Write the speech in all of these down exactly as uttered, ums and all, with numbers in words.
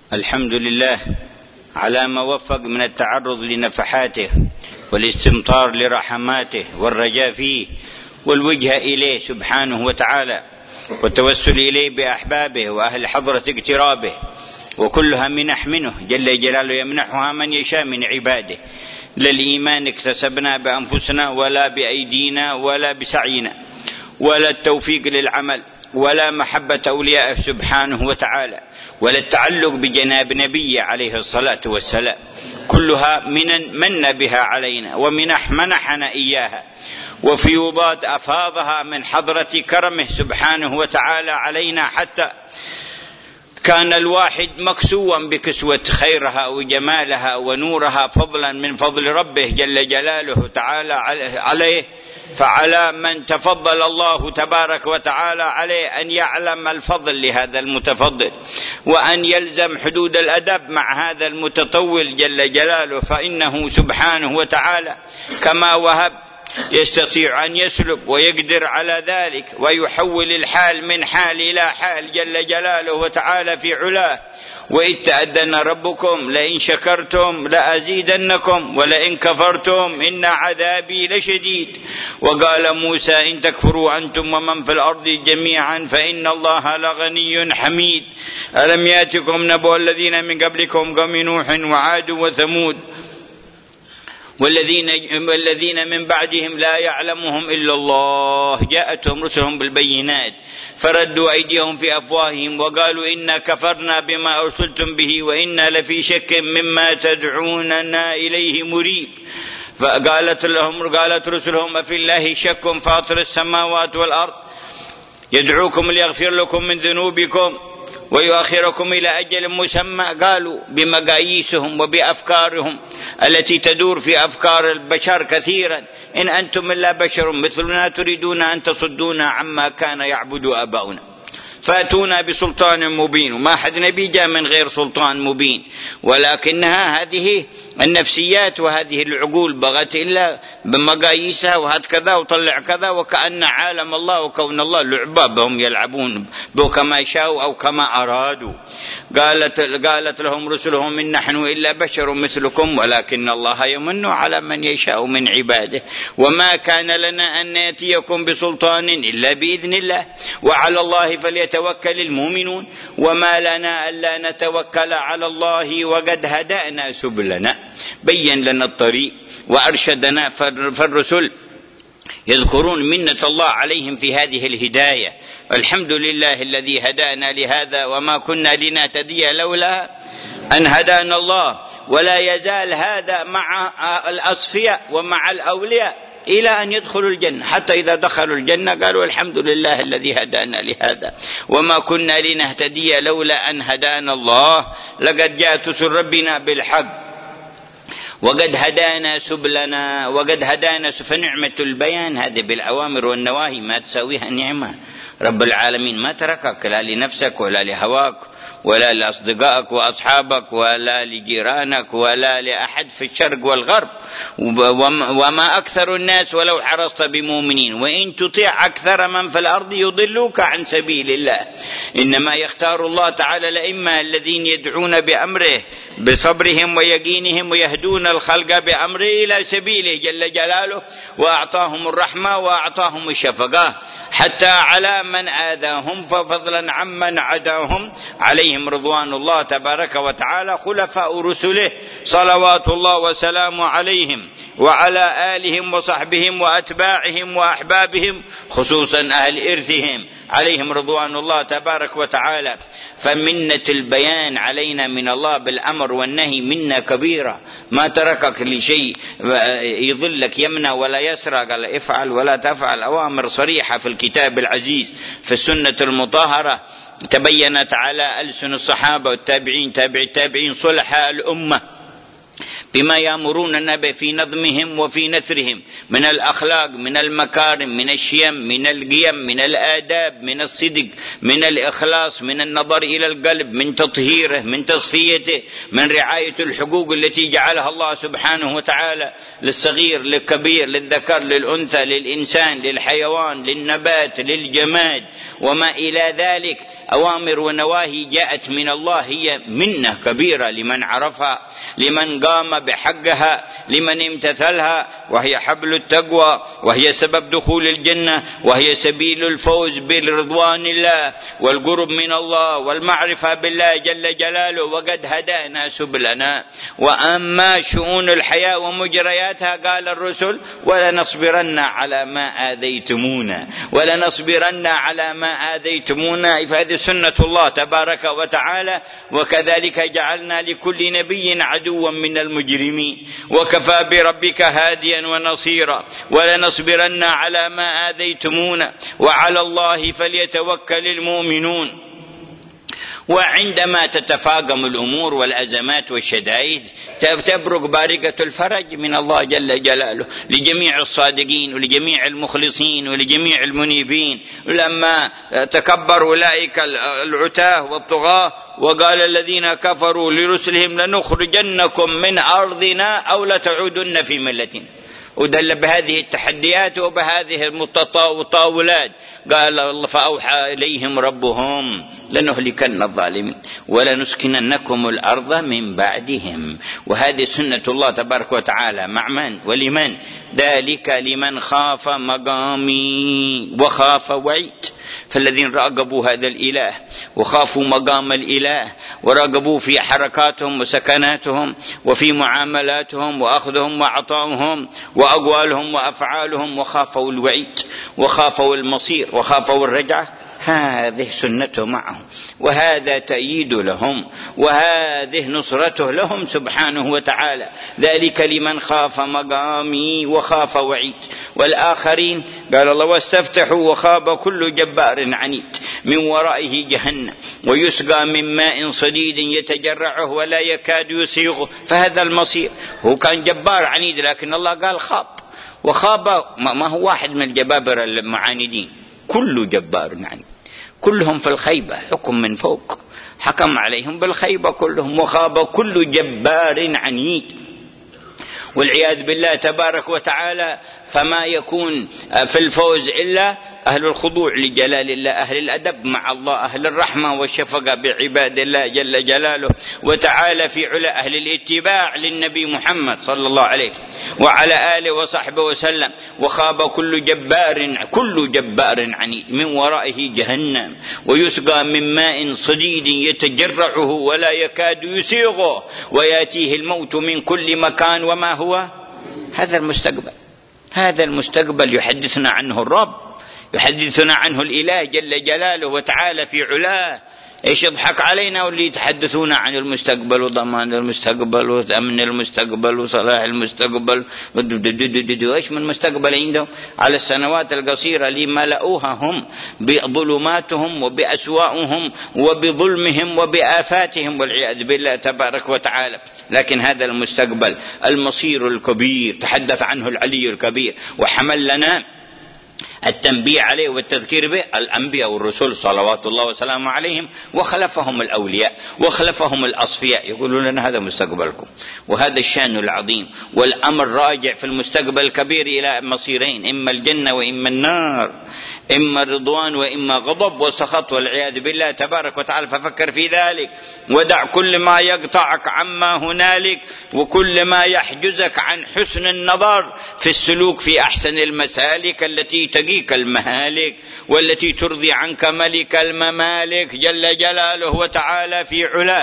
الحمد لله على ما وفق من التعرض لنفحاته والاستمطار لرحماته والرجاء فيه والوجهة إليه سبحانه وتعالى والتوسل إليه بأحبابه وأهل حضرة اقترابه، وكلها منح منه جل جلاله يمنحها من يشاء من عباده. لا الإيمان اكتسبنا بأنفسنا ولا بأيدينا ولا بسعينا، ولا التوفيق للعمل، ولا محبة أوليائه سبحانه وتعالى، ولا التعلق بجناب نبيه عليه الصلاة والسلام. كلها من من بها علينا ومنح منحنا إياها، وفيوضات أفاضها من حضرة كرمه سبحانه وتعالى علينا، حتى كان الواحد مكسوا بكسوة خيرها وجمالها ونورها فضلا من فضل ربه جل جلاله تعالى عليه. فعلى من تفضل الله تبارك وتعالى عليه أن يعلم الفضل لهذا المتفضل، وأن يلزم حدود الأدب مع هذا المتطول جل جلاله، فإنه سبحانه وتعالى كما وهب يستطيع أن يسلب ويقدر على ذلك ويحول الحال من حال إلى حال جل جلاله وتعالى في علاه. وإذ تأذن ربكم لئن شكرتم لأزيدنكم ولئن كفرتم إن عذابي لشديد. وقال موسى إن تكفروا أنتم ومن في الأرض جميعا فإن الله لغني حميد. ألم يأتكم نبأ الذين من قبلكم قوم نوح وعاد وثمود والذين, والذين من بعدهم لا يعلمهم إلا الله جاءتهم رسلهم بالبينات فردوا أيديهم في أفواههم وقالوا إنا كفرنا بما أرسلتم به وإنا لفي شك مما تدعوننا إليه مريب. فقالت لهم قالت رسلهم أفي الله شك فاطر السماوات والأرض يدعوكم ليغفر لكم من ذنوبكم ويؤخركم إلى أجل مسمى. قالوا بمقاييسهم وبأفكارهم التي تدور في أفكار البشر كثيرا إن أنتم إلا بشر مثلنا تريدون أن تصدونا عما كان يعبد آباؤنا فأتونا بسلطان مبين. وما حد نبي جاء من غير سلطان مبين، ولكنها هذه النفسيات وهذه العقول بغت إلا بمقاييسها وهات كذا وطلع كذا، وكأن عالم الله وكون الله لعبة بهم يلعبون بو كما شاءوا أو كما أرادوا. قالت, قالت لهم رسلهم إن نحن إلا بشر مثلكم ولكن الله يمن على من يشاء من عباده وما كان لنا أن نأتيكم بسلطان إلا بإذن الله وعلى الله فليتوكل المؤمنون وما لنا ألا نتوكل على الله وقد هدانا سبلنا. بين لنا الطريق وأرشدنا. فالرسل يذكرون منة الله عليهم في هذه الهداية. الحمد لله الذي هدانا لهذا وما كنا لنهتدي لولا أن هدانا الله. ولا يزال هذا مع الأصفياء ومع الأولياء إلى أن يدخلوا الجنة، حتى إذا دخلوا الجنة قالوا الحمد لله الذي هدانا لهذا وما كنا لنهتدي لولا أن هدانا الله لقد جاءت رسل ربنا بالحق وقد هدانا سبلنا وقد هدانا. فنعمة البيان هذه بالأوامر والنواهي ما تسويها نعمة. رب العالمين ما تركك لا لنفسك ولا لهواك ولا لأصدقائك وأصحابك ولا لجيرانك ولا لأحد في الشرق والغرب. وما أكثر الناس ولو حرصت بمؤمنين وإن تطيع أكثر من في الأرض يضلوك عن سبيل الله. إنما يختار الله تعالى الأئمة الذين يدعون بأمره بصبرهم ويقينهم ويهدون الخلق بأمره إلى سبيله جل جلاله، وأعطاهم الرحمة وأعطاهم الشفقة حتى على من آذاهم ففضلا عمن عداهم عليهم رضوان الله تبارك وتعالى خلفاء رسله صلوات الله وسلامه عليهم وعلى آلهم وصحبهم وأتباعهم وأحبابهم خصوصا أهل إرثهم عليهم رضوان الله تبارك وتعالى. فمنة البيان علينا من الله بالأمر والنهي منة كبيرة، ما تركك لشيء يضلك يمنى ولا يسرى، قال افعل ولا تفعل. أوامر صريحة في الكتاب العزيز في السنة المطهرة تبينت على ألسن الصحابة والتابعين تابع التابعين صلحاء الأمة بما يأمروننا به في نظمهم وفي نثرهم من الأخلاق، من المكارم، من الشيم، من القيم، من الآداب، من الصدق، من الإخلاص، من النظر إلى القلب، من تطهيره، من تصفيته، من رعاية الحقوق التي جعلها الله سبحانه وتعالى للصغير للكبير، للذكر للأنثى، للإنسان، للحيوان، للنبات، للجماد وما إلى ذلك. أوامر ونواهي جاءت من الله، هي منة كبيرة لمن عرفها، لمن قام بحقها، لمن امتثلها، وهي حبل التقوى، وهي سبب دخول الجنة، وهي سبيل الفوز برضوان الله والقرب من الله والمعرفة بالله جل جلاله. وقد هدانا سبلنا. وأما شؤون الحياة ومجرياتها قال الرسل: ولنصبرن على ما آذيتمونا، ولنصبرن على ما آذيتمونا. فهذه سنة الله تبارك وتعالى. وكذلك جعلنا لكل نبي عدوا من المجرمين، وكفى بربك هاديا ونصيرا. ولنصبرن على ما آذيتمونا وعلى الله فليتوكل المؤمنون. وعندما تتفاقم الأمور والأزمات والشدائد تبرق بارقة الفرج من الله جل جلاله لجميع الصادقين ولجميع المخلصين ولجميع المنيبين. لما تكبر أولئك العتاه والطغاة وقال الذين كفروا لرسلهم: لنخرجنكم من أرضنا أو لتعودن في ملتنا. ودل بهذه التحديات وبهذه المطاولات. قال الله: فأوحى إليهم ربهم لنهلكن الظالمين ولنسكننكم الأرض من بعدهم. وهذه سنة الله تبارك وتعالى. مع من ولمن؟ ذلك لمن خاف مقامي وخاف وعيد. فالذين راقبوا هذا الإله وخافوا مقام الإله وراقبوا في حركاتهم وسكناتهم وفي معاملاتهم وأخذهم وعطائهم وأقوالهم وأفعالهم، وخافوا الوعيد وخافوا المصير وخافوا الرجعة، هذه سنته معهم، وهذا تأييد لهم، وهذه نصرته لهم سبحانه وتعالى. ذلك لمن خاف مقامي وخاف وعيد. والآخرين قال الله: واستفتحوا وخاب كل جبار عنيد من ورائه جهنم ويسقى من ماء صديد يتجرعه ولا يكاد يسيغه. فهذا المصير. هو كان جبار عنيد، لكن الله قال خاب. وخاب ما هو واحد من الجبابرة المعاندين، كل جبار عنيد، كلهم في الخيبة، حكم من فوق، حكم عليهم بالخيبة كلهم. وخاب كل جبار عنيد والعياذ بالله تبارك وتعالى. فما يكون في الفوز إلا أهل الخضوع لجلال الله، أهل الأدب مع الله، أهل الرحمة والشفقة بعباد الله جل جلاله وتعالى في علا، أهل الاتباع للنبي محمد صلى الله عليه وعلى آله وصحبه وسلم. وخاب كل جبار كل جبار عنيد من ورائه جهنم ويسقى من ماء صديد يتجرعه ولا يكاد يسيغه ويأتيه الموت من كل مكان. وما هو هذا المستقبل؟ هذا المستقبل يحدثنا عنه الرب، يحدثنا عنه الإله جل جلاله وتعالى في علاه. ايش يضحك علينا واللي يتحدثون عن المستقبل وضمان المستقبل وأمن المستقبل وصلاح المستقبل، ايش من مستقبل عندهم على السنوات القصيرة اللي ملأوها هم بظلماتهم وبأسواءهم وبظلمهم وبآفاتهم والعياذ بالله تبارك وتعالى. لكن هذا المستقبل المصير الكبير تحدث عنه العلي الكبير وحمل لنا التنبيه عليه والتذكير به الأنبياء والرسل صلوات الله وسلامه عليهم، وخلفهم الأولياء وخلفهم الأصفياء يقولون لنا هذا مستقبلكم وهذا الشأن العظيم. والأمر راجع في المستقبل الكبير إلى مصيرين: إما الجنة وإما النار، إما الرضوان وإما غضب وسخط والعياذ بالله تبارك وتعالى. ففكر في ذلك ودع كل ما يقطعك عما هنالك وكل ما يحجزك عن حسن النظر في السلوك في أحسن المسالك التي تقيك المهالك والتي ترضي عنك ملك الممالك جل جلاله وتعالى في علاه.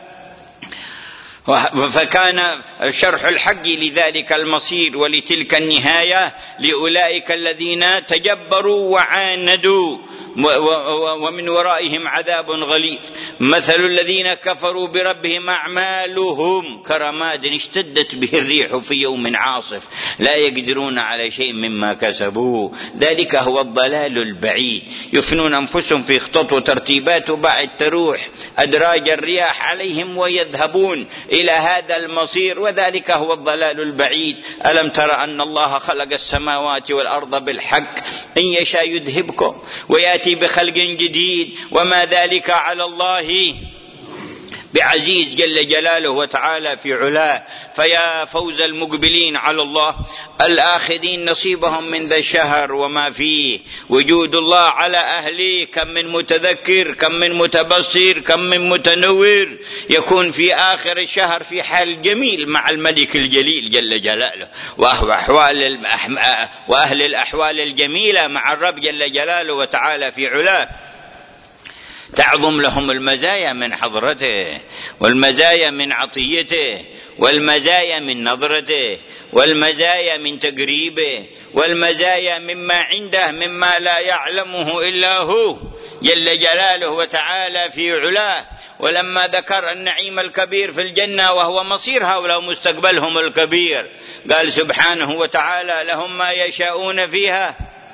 فكان شرح الحق لذلك المصير ولتلك النهاية لأولئك الذين تجبروا وعاندوا ومن ورائهم عذاب غليظ. مثل الذين كفروا بربهم أعمالهم كرماد اشتدت به الريح في يوم عاصف لا يقدرون على شيء مما كسبوا ذلك هو الضلال البعيد. يفنون أنفسهم في خطط وترتيبات وبعد تروح أدراج الرياح عليهم ويذهبون إلى هذا المصير وذلك هو الضلال البعيد. ألم تر أن الله خلق السماوات والأرض بالحق إن يشاء يذهبكم ويأتي بخلق جديد وما ذلك على الله بعزيز جل جلاله وتعالى في علاه. فيا فوز المقبلين على الله الآخذين نصيبهم من ذا الشهر وما فيه وجود الله على أهله. كم من متذكر كم من متبصر كم من متنور يكون في آخر الشهر في حال جميل مع الملك الجليل جل جلاله وأحوال وأهل الأحوال الجميلة مع الرب جل جلاله وتعالى في علاه. تعظم لهم المزايا من حضرته والمزايا من عطيته والمزايا من نظرته والمزايا من تقريبه والمزايا مما عنده مما لا يعلمه إلا هو جل جلاله وتعالى في علاه. ولما ذكر النعيم الكبير في الجنة وهو مصير هؤلاء مستقبلهم الكبير قال سبحانه وتعالى لهم ما يشاءون فيها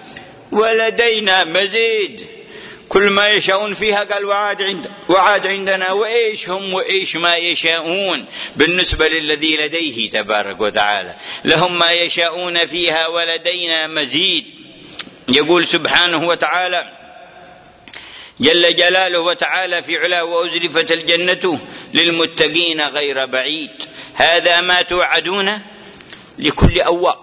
ولدينا مزيد. كل ما يشاءون فيها قال وعاد, عند وعاد عندنا وإيش هم وإيش ما يشاءون بالنسبة للذي لديه تبارك وتعالى. لهم ما يشاءون فيها ولدينا مزيد. يقول سبحانه وتعالى جل جلاله وتعالى في علاه وأزلفت الجنة للمتقين غير بعيد. هذا ما توعدون لكل أواب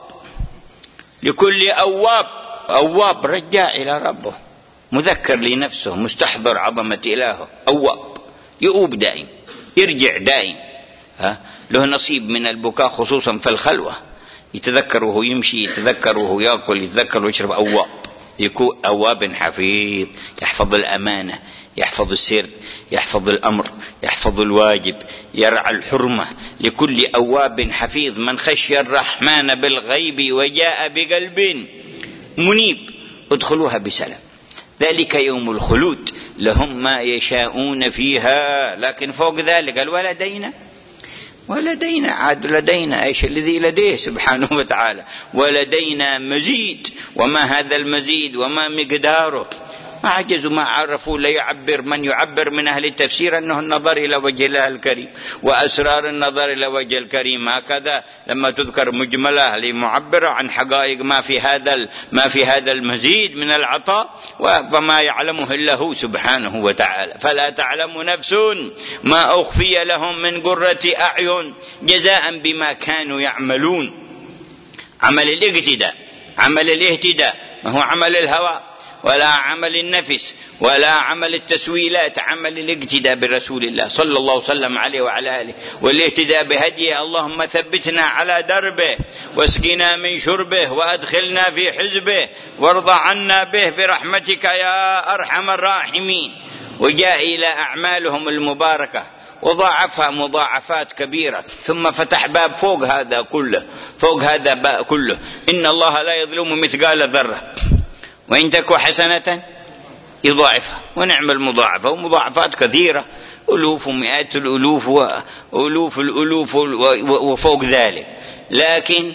لكل أواب أواب رجاء إلى ربه مذكر لنفسه مستحضر عظمة إلهه أواب يؤوب دائم يرجع دائم ها؟ له نصيب من البكاء خصوصا في الخلوة يتذكر وهو يمشي يتذكر وهو يأكل يتذكر ويشرب. أواب يكون أواب حفيظ يحفظ الأمانة يحفظ السر يحفظ الأمر يحفظ الواجب يرعى الحرمة. لكل أواب حفيظ من خشي الرحمن بالغيب وجاء بقلب منيب ادخلوها بسلام ذلك يوم الخلود لهم ما يشاءون فيها. لكن فوق ذلك قال ولدينا ولدينا عاد لدينا ايش الذي لديه سبحانه وتعالى ولدينا مزيد. وما هذا المزيد وما مقداره ما عجزوا ما عرفوا. لا يعبر من يعبر من أهل التفسير أنه النظر إلى وجه الله الكريم وأسرار النظر إلى وجه الكريم هكذا لما تذكر مجملة لمعبرة عن حقائق ما في هذا ما في هذا المزيد من العطاء وما يعلمه إلا هو سبحانه وتعالى. فلا تعلم نفس ما أخفي لهم من قرة أعين جزاء بما كانوا يعملون. عمل الاقتداء عمل الاهتداء ما هو عمل الهوى ولا عمل النفس ولا عمل التسويلات. عمل الاقتداء برسول الله صلى الله وسلم عليه وعلى آله والاهتداء بهديه. اللهم ثبتنا على دربه واسقنا من شربه وأدخلنا في حزبه وارضى عنا به برحمتك يا أرحم الراحمين. وجاء إلى أعمالهم المباركة وضاعفها مضاعفات كبيرة ثم فتح باب فوق هذا كله فوق هذا باب كله. إن الله لا يظلم مثقال ذرة وإن تكو حسنة يضاعفها ونعم المضاعفة ومضاعفات كثيرة ألوف ومئات الألوف وألوف الألوف وفوق ذلك. لكن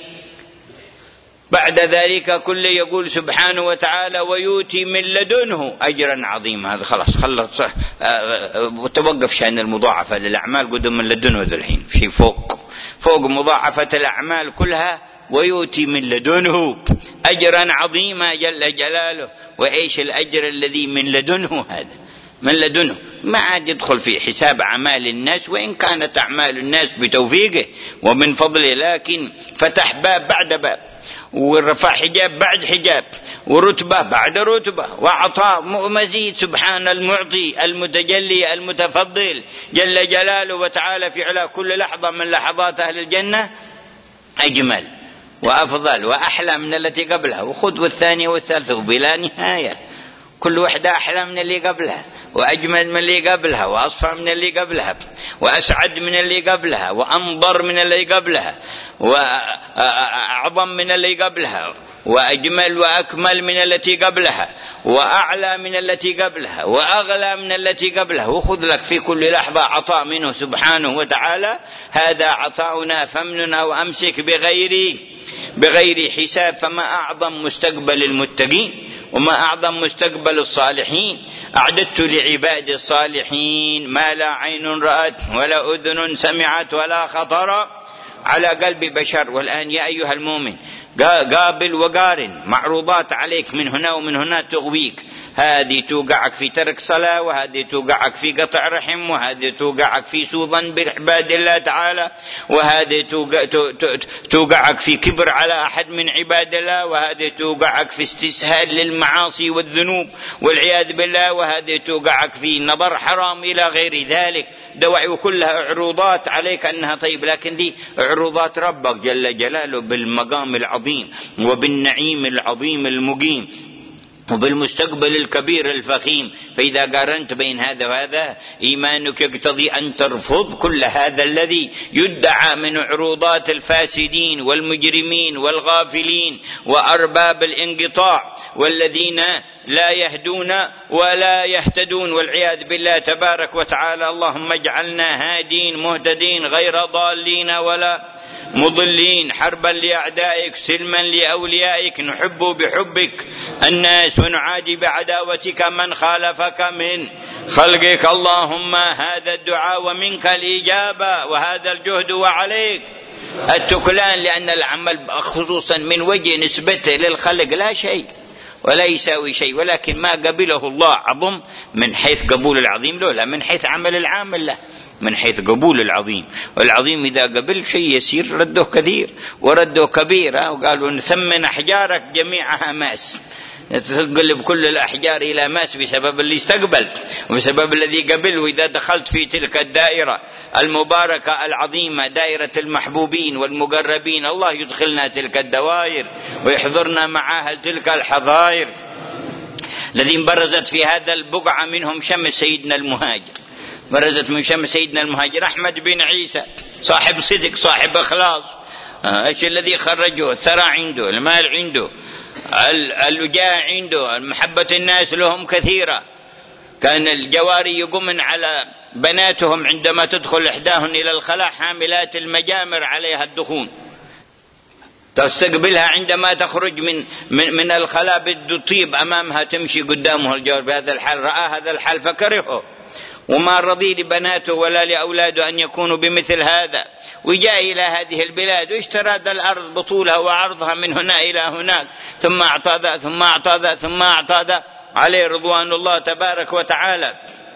بعد ذلك كل يقول سبحانه وتعالى ويؤتي من لدنه أجرا عظيما. هذا خلاص خلص وتوقف شأن المضاعفة للأعمال قدم من لدنه ذا الحين شيء فوق فوق مضاعفة الأعمال كلها. ويؤتي من لدنه أجرا عظيما جل جلاله. وإيش الأجر الذي من لدنه؟ هذا من لدنه ما عاد يدخل في حساب أعمال الناس وإن كانت أعمال الناس بتوفيقه ومن فضله. لكن فتح باب بعد باب ورفع حجاب بعد حجاب ورتبة بعد رتبة وعطاء مزيد. سبحان المعطي المتجلي المتفضل جل جلاله وتعالى في علا. كل لحظة من لحظات أهل الجنة أجمل وأفضل وأحلى من التي قبلها وخذ والثانية والثالثة بلا نهاية. كل وحدة أحلى من اللي قبلها وأجمل من اللي قبلها وأصفى من اللي قبلها وأسعد من اللي قبلها وأنظر من اللي قبلها وأعظم من اللي قبلها وأجمل وأكمل من التي قبلها، وأعلى من التي قبلها، وأغلى من التي قبلها، وخذ لك في كل لحظة عطاء منه سبحانه وتعالى. هذا عطاؤنا فامننا وأمسك بغير بغير حساب. فما أعظم مستقبل المتقين وما أعظم مستقبل الصالحين. أعددت لعباد الصالحين ما لا عين رأت ولا أذن سمعت ولا خطر على قلب بشر. والآن يا أيها المؤمن قابل وقارن معروضات عليك من هنا ومن هنا تغويك. هذه توقعك في ترك صلاة، وهذه توقعك في قطع رحم، وهذه توقعك في سوء ظن بعباد الله تعالى، وهذه توقعك في كبر على أحد من عباد الله، وهذه توقعك في استسهال للمعاصي والذنوب والعياذ بالله، وهذه توقعك في نظر حرام إلى غير ذلك. دواعي وكلها عروضات عليك أنها طيب، لكن دي عروضات ربك جل جلاله بالمقام العظيم وبالنعيم العظيم المقيم وبالمستقبل الكبير الفخيم. فإذا قارنت بين هذا وهذا إيمانك يقتضي أن ترفض كل هذا الذي يدعى من عروضات الفاسدين والمجرمين والغافلين وأرباب الانقطاع والذين لا يهدون ولا يهتدون والعياذ بالله تبارك وتعالى. اللهم اجعلنا هادين مهتدين غير ضالين ولا مضلين، حربا لأعدائك سلما لأوليائك، نحب بحبك الناس ونعادي بعداوتك من خالفك من خلقك. اللهم هذا الدعاء ومنك الإجابة وهذا الجهد وعليك التكلان، لأن العمل خصوصا من وجه نسبته للخلق لا شيء ولا يساوي شيء، ولكن ما قبله الله عظم من حيث قبول العظيم له، لا من حيث عمل العامل له، من حيث قبول العظيم. والعظيم إذا قبل شيء يسير رده كثير ورده كبير. وقالوا نثمن أحجارك جميعها ماس، تقلب كل الأحجار إلى ماس بسبب اللي استقبلت وبسبب الذي قبل. وإذا دخلت في تلك الدائرة المباركة العظيمة دائرة المحبوبين والمقربين، الله يدخلنا تلك الدوائر ويحضرنا مع أهل تلك الحظائر الذين برزت في هذا البقعة منهم شمس سيدنا المهاجر، برزت من شمس سيدنا المهاجر أحمد بن عيسى صاحب صدق صاحب إخلاص. ايش الذي خرجه؟ الثرى عنده، المال عنده، اللجاء عنده، محبة الناس لهم كثيرة. كان الجواري يقومن على بناتهم عندما تدخل إحداهن إلى الخلاء حاملات المجامر عليها الدخون، تستقبلها عندما تخرج من من, من الخلاء بده طيب أمامها تمشي قدامه الجوار. بهذا الحال رأى هذا الحال فكرهه وما رضي لبناته ولا لأولاده أن يكونوا بمثل هذا، وجاء إلى هذه البلاد واشترى ذا الأرض بطولها وعرضها من هنا إلى هناك، ثم أعطى ذا ثم أعطى ذا ثم أعطى ذا عليه رضوان الله تبارك وتعالى،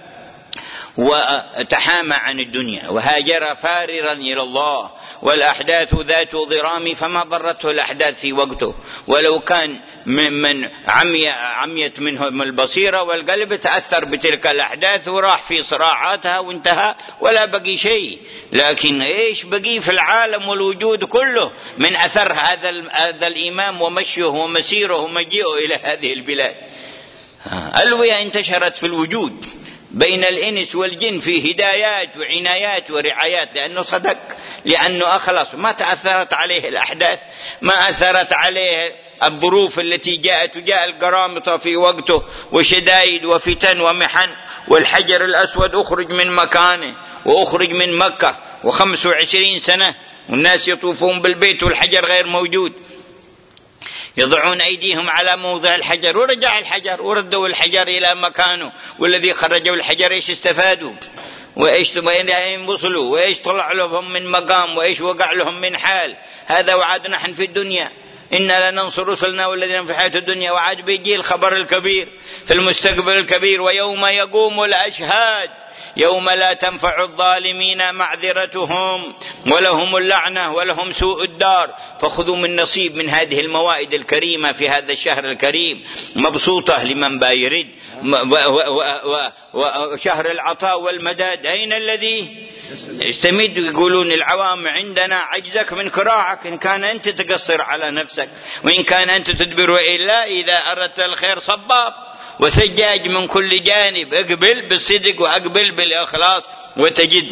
وتحامى عن الدنيا وهاجر فاررا إلى الله. والأحداث ذات ضرام فما ضرته الأحداث في وقته، ولو كان من عمي عميت منه البصيرة والقلب تأثر بتلك الأحداث وراح في صراعاتها وانتهى ولا بقي شيء. لكن إيش بقي في العالم والوجود كله من أثر هذا هذا الإمام ومشيه ومسيره ومجيئه إلى هذه البلاد؟ ألوية انتشرت في الوجود بين الإنس والجن في هدايات وعنايات ورعايات، لأنه صدق، لأنه أخلص، ما تأثرت عليه الأحداث، ما أثرت عليه الظروف التي جاءت، وجاء القرامطة في وقته وشدائد وفتن ومحن، والحجر الأسود أخرج من مكانه وأخرج من مكة وخمس وعشرين سنة والناس يطوفون بالبيت والحجر غير موجود، يضعون أيديهم على موضع الحجر ورجع الحجر وردوا الحجر إلى مكانه. والذي خرجوا الحجر إيش استفادوا وإيش وصلوا وإيش طلع لهم من مقام وإيش وقع لهم من حال؟ هذا وعد نحن في الدنيا إنا لننصر رسلنا والذين في حياة الدنيا، وعد بيجي الخبر الكبير في المستقبل الكبير. ويوم يقوم الأشهاد يوم لا تنفع الظالمين معذرتهم ولهم اللعنة ولهم سوء الدار. فخذوا من نصيب من هذه الموائد الكريمة في هذا الشهر الكريم، مبسوطة لمن بايرد، وشهر العطاء والمداد. أين الذي استمد؟ يقولون العوام عندنا عجزك من كراعك، إن كان أنت تقصر على نفسك، وإن كان أنت تدبر إلا إذا أردت الخير صباب، وثجاج من كل جانب. اقبل بالصدق وأقبل بالإخلاص وتجد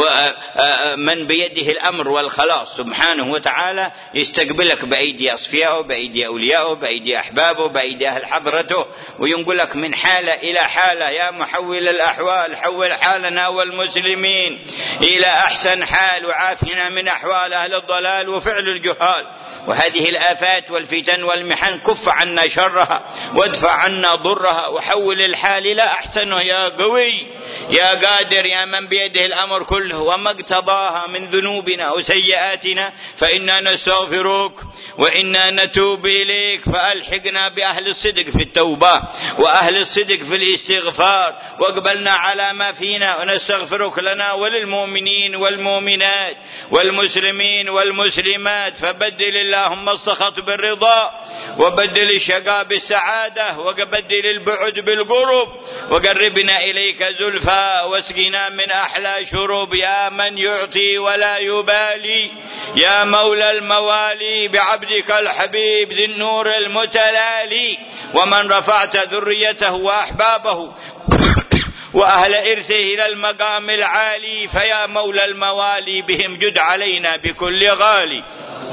من بيده الأمر والخلاص سبحانه وتعالى يستقبلك بأيدي أصفيائه، بأيدي أوليائه، بأيدي أحبابه، بأيدي أهل حضرته، وينقلك من حالة إلى حالة. يا محول الأحوال حول حالنا والمسلمين إلى أحسن حال، وعافنا من أحوال أهل الضلال وفعل الجهال. وهذه الآفات والفتن والمحن كف عنا شرها وادفع عنا ضرها، وحول الحال إلى أحسنه يا قوي يا قادر يا من بيده الأمر كله. وما اقتضاها من ذنوبنا وسيئاتنا فإنا نستغفرك وإنا نتوب إليك، فألحقنا بأهل الصدق في التوبة وأهل الصدق في الاستغفار، واقبلنا على ما فينا، ونستغفرك لنا وللمؤمنين والمؤمنات والمسلمين والمسلمات. فبدل اللهم السخط بالرضا، وبدل الشقاء بالسعادة، وبدل البعد بالقرب، وقربنا إليك زلفى، واسقنا من أحلى شرب. يا من يعطي ولا يبالي، يا مولى الموالي بعبدك الحبيب ذي النور المتلالي، ومن رفعت ذريته وأحبابه وأهل إرثه إلى المقام العالي، فيا مولى الموالي بهم جد علينا بكل غالي،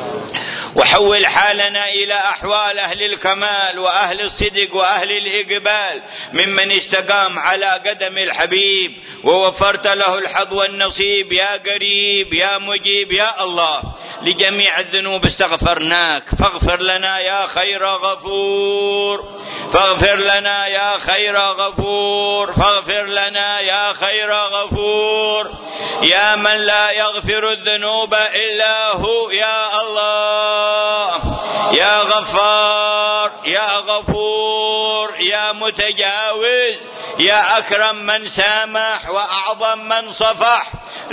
وحول حالنا إلى أحوال أهل الكمال وأهل الصدق وأهل الإقبال، ممن استقام على قدم الحبيب ووفرت له الحظ والنصيب. يا قريب يا مجيب يا الله، لجميع الذنوب استغفرناك فاغفر لنا يا خير غفور، فاغفر لنا يا خير غفور، فاغفر لنا يا خير غفور، يا من لا يغفر الذنوب إلا هو. يا الله يا غفار يا غفور يا متجاوز، يا أكرم من سامح وأعظم من صفح،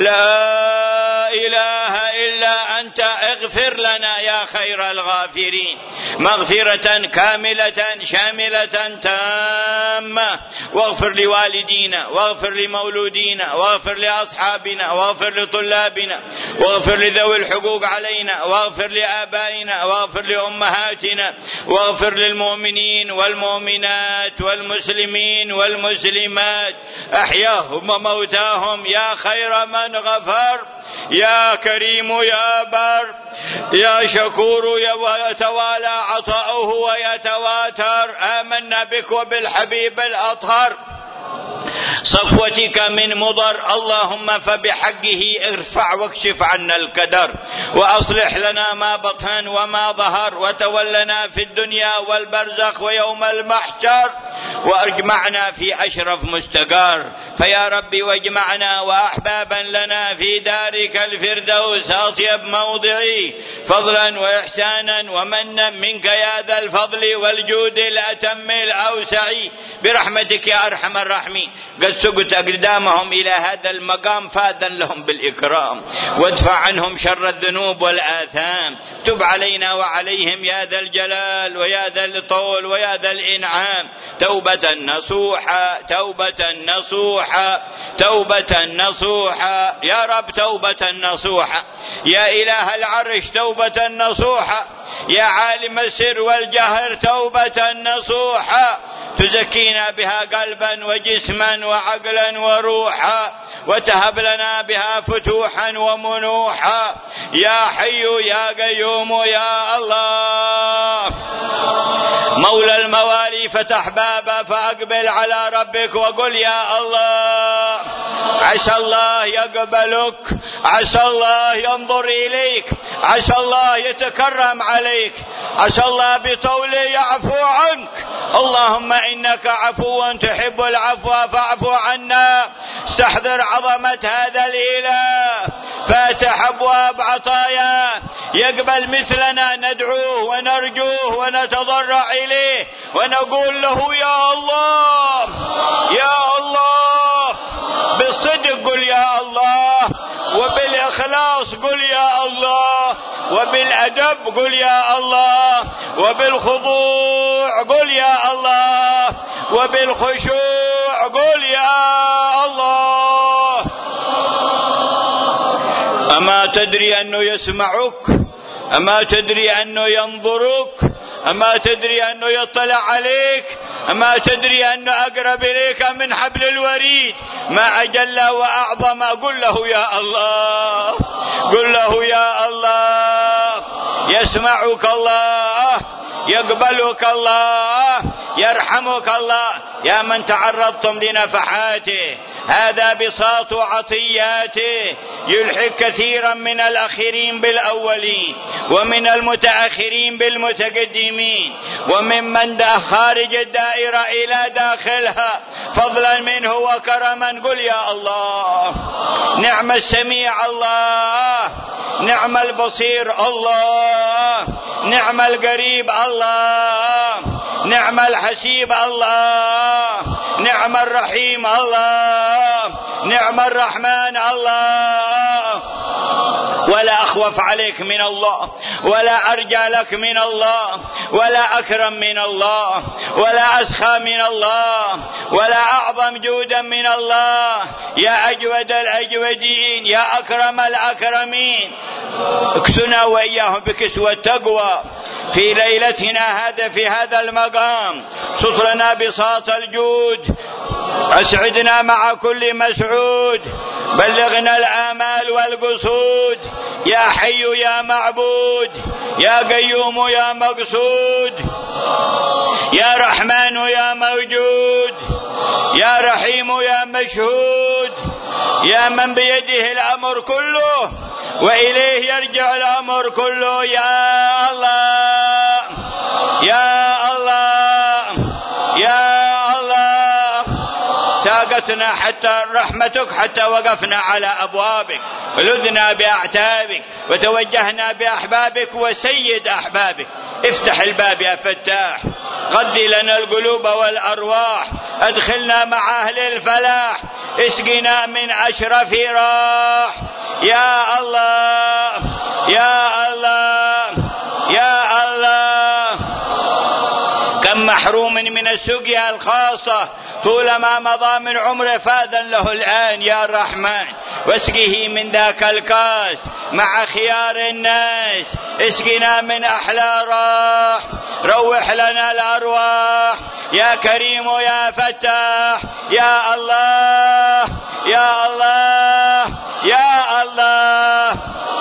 لا إله إلا أنت، اغفر لنا يا خير الغافرين مغفرة كاملة شاملة تامة، واغفر لوالدينا واغفر لمولودينا واغفر لأصحابنا واغفر لطلابنا واغفر لذوي الحقوق علينا واغفر لآبائنا واغفر لأمهاتنا واغفر للمؤمنين والمؤمنات والمسلمين والمسلمات أحياهم وموتاهم. يا خير من غفر، يا كريم يا بر يا شكور ويتوالى عطاؤه ويتواتر. آمنا بك وبالحبيب الأطهر صفوتك من مضر، اللهم فبحقه ارفع واكشف عنا الكدر، وأصلح لنا ما بطن وما ظهر، وتولنا في الدنيا والبرزخ ويوم المحشر، واجمعنا في أشرف مستقر. فيا ربي واجمعنا وأحبابا لنا في دارك الفردوس أطيب موضعي، فضلا وإحسانا ومنا منك يا ذا الفضل والجود الأتم الأوسع، برحمتك يا أرحم الراحمين. قد سقت أقدامهم إلى هذا المقام فاذا لهم بالإكرام، وادفع عنهم شر الذنوب والآثام. تب علينا وعليهم يا ذا الجلال ويا ذا الطول ويا ذا الإنعام، توبة نصوحة توبة نصوحة توبة نصوحة يا رب، توبة نصوحة يا إله العرش، توبة نصوحة يا عالم السر والجهر، توبة نصوحة تزكينا بها قلبا وجسما وعقلا وروحا، وتهب لنا بها فتوحا ومنوحا. يا حي يا قيوم يا الله مولى الموالي، فتح بابا فأقبل على ربك وقل يا الله، عسى الله يقبلك، عسى الله ينظر إليك، عسى الله يتكرم عليك، عسى الله بطوله يعفو عنك. اللهم إنك عفو تحب العفو فاعف عنا. استحضر عظمة هذا الإله، فاتح أبواب عطايا، يقبل مثلنا ندعوه ونرجوه ونتضرع إليه ونقول له يا الله يا الله، بالصدق قل يا الله، وبالإخلاص قل يا الله، وبالأدب قل يا الله، وبالخضوع قل يا الله، وبالخشوع قل يا الله. أما تدري أنه يسمعك؟ أما تدري أنه ينظرك؟ أما تدري أنه يطلع عليك؟ ما تدري أنه أقرب إليك من حبل الوريد، ما أجل وأعظم. قل له يا الله، قل له يا الله، يسمعك الله، يقبلك الله، يرحمك الله. يا من تعرضتم لنفحاته، هذا بساط عطياته يلحق كثيرا من الأخرين بالأولين، ومن المتأخرين بالمتقدمين، وممن دا خارج الدائرة إلى داخلها، فضلا منه وكرما. قل يا الله، نعم السميع الله، نعم البصير الله، نعم القريب الله، نعم الحسيب الله، نعم الرحيم الله، نعم الرحمن الله. ولا أخوف عليك من الله، ولا أرجى لك من الله، ولا أكرم من الله، ولا أسخى من الله، ولا أعظم جودا من الله. يا أجود الأجودين، يا أكرم الأكرمين، اكسنا وإياهم بكسوة تقوى في ليلتنا هذا في هذا المقام. سطرنا بساط الجود، أسعدنا مع كل مسعود، بلغنا الآمال والقصود. يا حي يا معبود، يا قيوم يا مقصود، يا رحمن يا موجود، يا رحيم يا مشهود، يا من بيده الأمر كله وإليه يرجع الأمر كله. يا الله، يا الله، يا الله، ساقتنا حتى رحمتك حتى وقفنا على أبوابك، لذنا بأعتابك، وتوجهنا بأحبابك وسيد أحبابك. افتح الباب يا فتاح، غذي لنا القلوب والأرواح، أدخلنا مع أهل الفلاح، اسقنا من أشرف راح. يا الله، يا الله، يا الله. كم محروم من السقيا الخاصة طولما مضى من عمره، فاذا له الآن يا الرحمن، واسقه من ذاك الكاس مع خيار الناس. اسقنا من أحلى راح، روح لنا الأرواح. يا كريم يا فتاح، يا الله، يا الله، يا الله.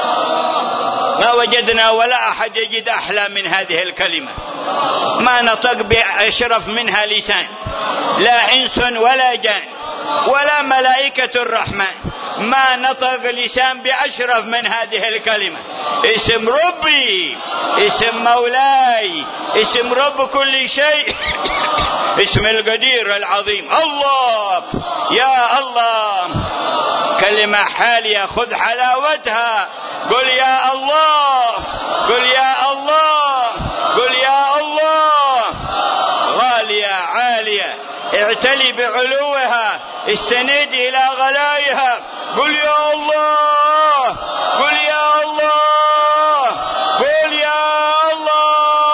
ما وجدنا ولا أحد يجد أحلى من هذه الكلمة، ما نطق بأشرف منها لسان، لا إنس ولا جان ولا ملائكة الرحمن، ما نطق لسان بأشرف من هذه الكلمة. اسم ربي، اسم مولاي، اسم رب كل شيء، اسم القدير العظيم الله. يا الله، كلمة حالية خذ حلاوتها. قل يا الله، قل يا الله، قل يا الله. غالية عالية، اعتلي بعلوها، استند إلى غلايها. قل يا الله، قل يا الله، قل يا الله.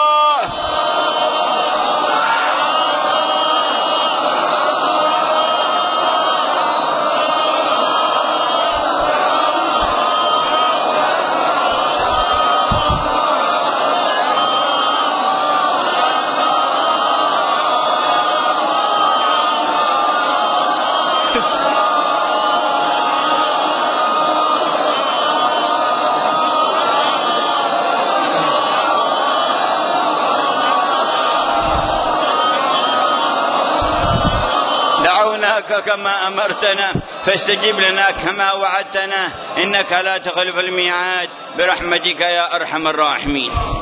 كما أمرتنا فاستجب لنا كما وعدتنا، إنك لا تخلف الميعاد، برحمتك يا أرحم الراحمين.